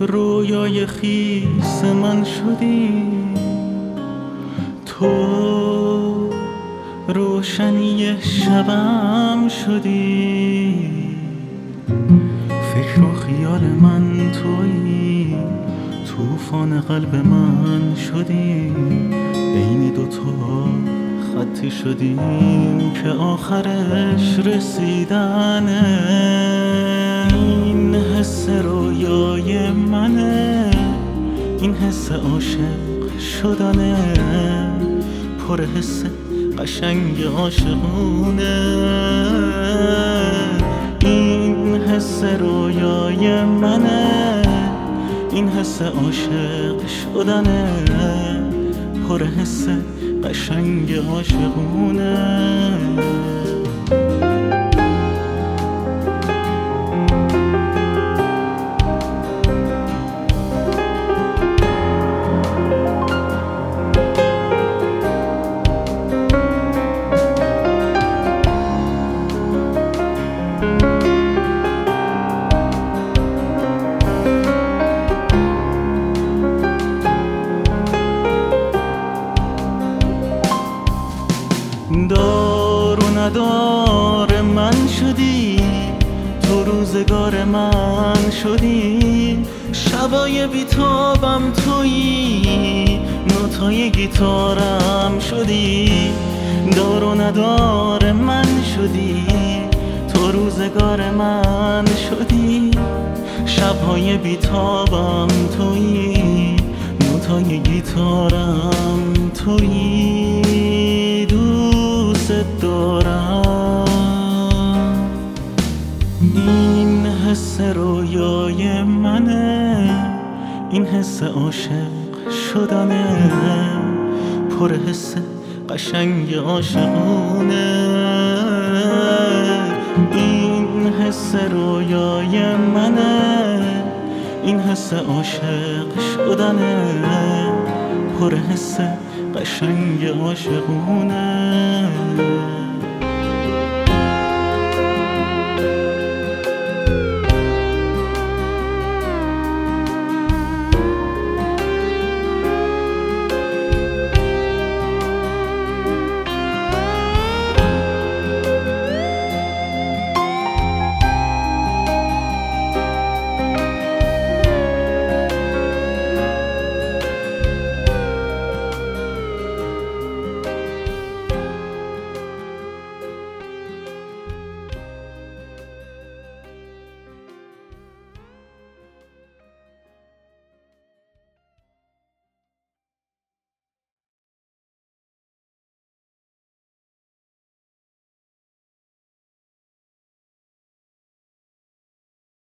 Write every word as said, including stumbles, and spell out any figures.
رویای خیس من شدی، تو روشنی شبم شدی، فکر و خیال من تویی، طوفان قلب من شدی، بین دوتا خطی شدیم که آخرش رسیدنه. این حس رویای منه، این حس عاشق شدنه، پر حس قشنگ عاشقونه. این حس رویای منه، این حس عاشق شدنه، پر حس قشنگ عاشقونه. دار و ندار من شدی، تو روزگار من شدی، شبای بیتابم تویی، نوتای گیتارم شدی. دار و ندار من شدی، تو روزگار من شدی، شبهای بیتابم تویی، نوتای گیتارم تویی. دوست دارم. این حس رویای منه، این حس عاشق شدنه، پر حس قشنگ عاشقونه. این حس رویای منه، این حس عاشق شدنه، پر حس قشنگ عاشقونه.